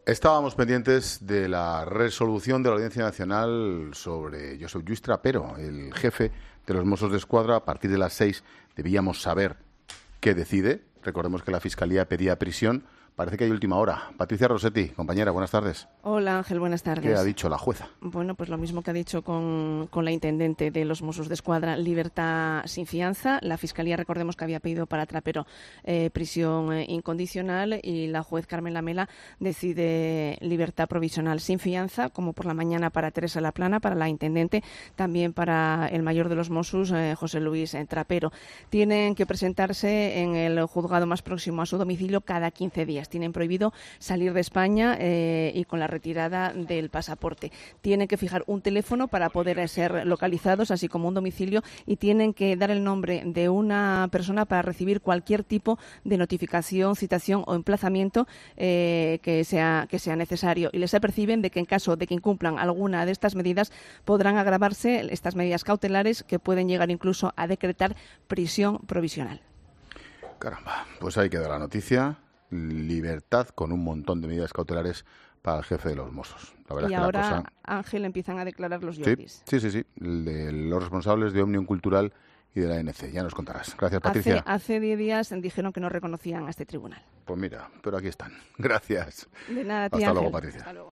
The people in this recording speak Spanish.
Estábamos pendientes de la resolución de la Audiencia Nacional sobre Josep Lluís Trapero, el jefe de los Mossos d'Esquadra. A partir de las 6 debíamos saber qué decide. Recordemos que la Fiscalía pedía prisión. Parece que hay última hora. Patricia Rossetti, compañera, buenas tardes. Hola Ángel, buenas tardes. ¿Qué ha dicho la jueza? Bueno, pues lo mismo que ha dicho con la intendente de los Mossos d'Esquadra, libertad sin fianza. La Fiscalía, recordemos que había pedido para Trapero prisión incondicional, y la juez Carmen Lamela decide libertad provisional sin fianza, como por la mañana para Teresa Laplana, para la intendente, también para el mayor de los Mossos, José Luis Trapero. Tienen que presentarse en el juzgado más próximo a su domicilio cada 15 días. Tienen prohibido salir de España y con la retirada del pasaporte. Tienen que fijar un teléfono para poder ser localizados, así como un domicilio, y tienen que dar el nombre de una persona para recibir cualquier tipo de notificación, citación o emplazamiento que sea necesario. Y les aperciben de que en caso de que incumplan alguna de estas medidas podrán agravarse estas medidas cautelares, que pueden llegar incluso a decretar prisión provisional. Caramba, pues ahí queda la noticia. Libertad con un montón de medidas cautelares para el jefe de los Mossos. La verdad Y es que ahora, la cosa... Ángel, empiezan a declarar los Sí, yogis. sí. De los responsables de Òmnium Cultural y de la ANC. Ya nos contarás. Gracias, Patricia. Hace 10 días dijeron que no reconocían a este tribunal. Pues mira, pero aquí están. Gracias. De nada, tía Hasta luego, Ángel. Patricia. Hasta luego.